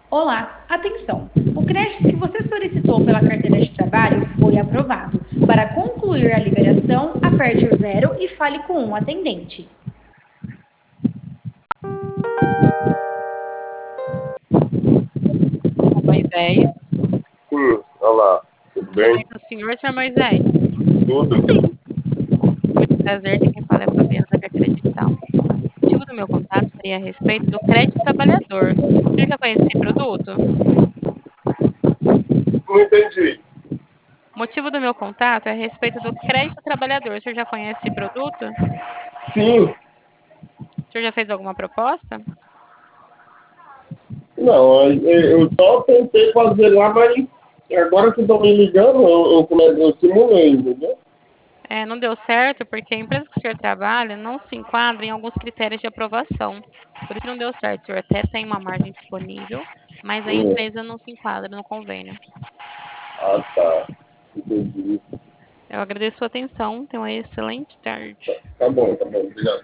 Olá, atenção! O crédito que você solicitou pela carteira de trabalho foi aprovado. Para concluir a liberação, aperte o zero e fale com um atendente. Moisés. Olá, tudo Tudo bem? bem com o senhor Moisés? Tudo? Muito prazer, aqui quem fala é a Fabiana da Carteira Digital. O motivo do meu contato seria a respeito do crédito trabalhador. Você já conhece esse produto? Não entendi. O motivo do meu contato é a respeito do crédito trabalhador. O senhor já conhece esse produto? Sim, O senhor já fez alguma proposta? não, eu só tentei fazer lá, mas agora que estão me ligando, eu simulei, entendeu? Não deu certo porque a empresa que o senhor trabalha não se enquadra em alguns critérios de aprovação. Por isso não deu certo. O senhor até tem uma margem disponível, mas a Hum. empresa não se enquadra no convênio. Ah, tá. Entendi. Eu agradeço a sua atenção. Tenha uma excelente tarde. Tá bom, obrigado.